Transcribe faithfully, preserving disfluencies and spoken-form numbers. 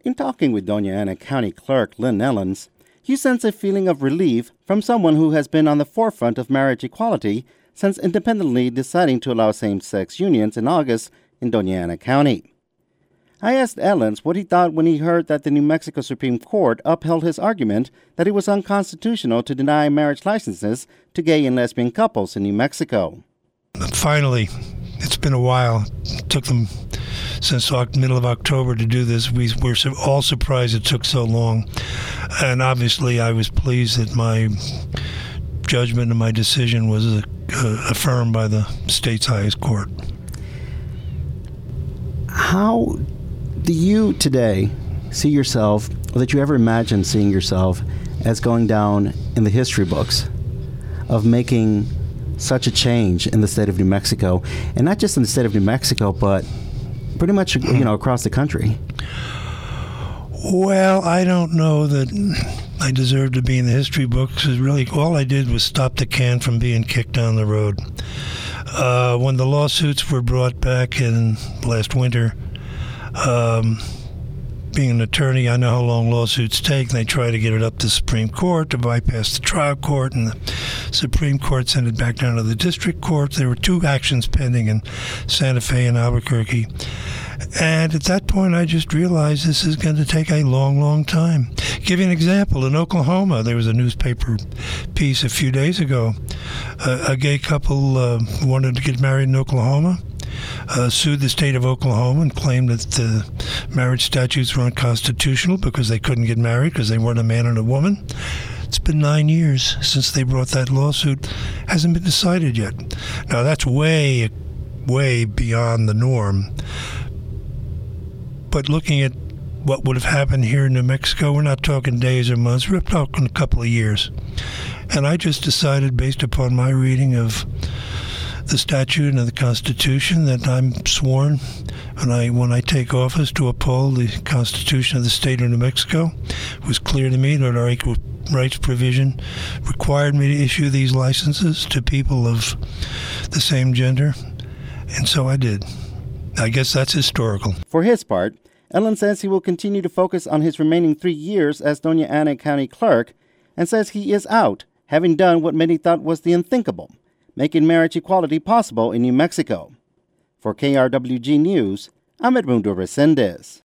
In talking with Doña Ana County Clerk Lynn Ellens, you sense a feeling of relief from someone who has been on the forefront of marriage equality since independently deciding to allow same-sex unions in August in Doña Ana County. I asked Ellens what he thought when he heard that the New Mexico Supreme Court upheld his argument that it was unconstitutional to deny marriage licenses to gay and lesbian couples in New Mexico. Finally, it's been a while. It took them since the middle of October to do this. We were all surprised it took so long. And obviously, I was pleased that my judgment and my decision was uh, affirmed by the state's highest court. How do you today see yourself, or that you ever imagined seeing yourself, as going down in the history books of making such a change in the state of New Mexico, and not just in the state of New Mexico, but pretty much, you know, across the country? Well, I don't know that I deserve to be in the history books, because really all I did was stop the can from being kicked down the road. Uh, when the lawsuits were brought back in last winter, um, being an attorney, I know how long lawsuits take. They try to get it up to the Supreme Court to bypass the trial court, and the Supreme Court sent it back down to the district court. There were two actions pending in Santa Fe and Albuquerque. And at that point, I just realized this is going to take a long, long time. Give you an example. In Oklahoma, there was a newspaper piece a few days ago. Uh, a gay couple uh, wanted to get married in Oklahoma, uh, sued the state of Oklahoma and claimed that the marriage statutes were unconstitutional because they couldn't get married because they weren't a man and a woman. It's been nine years since they brought that lawsuit. Hasn't been decided yet. Now, that's way, way beyond the norm. But looking at what would have happened here in New Mexico, we're not talking days or months, we're talking a couple of years. And I just decided, based upon my reading of the statute and of the Constitution, that I'm sworn when I when I take office to uphold the Constitution of the state of New Mexico. It was clear to me that our equal rights provision required me to issue these licenses to people of the same gender, and so I did. I guess that's historical. For his part, Ellens says he will continue to focus on his remaining three years as Doña Ana County Clerk, and says he is out, having done what many thought was the unthinkable, making marriage equality possible in New Mexico. For K R W G News, I'm Edmundo Resendez.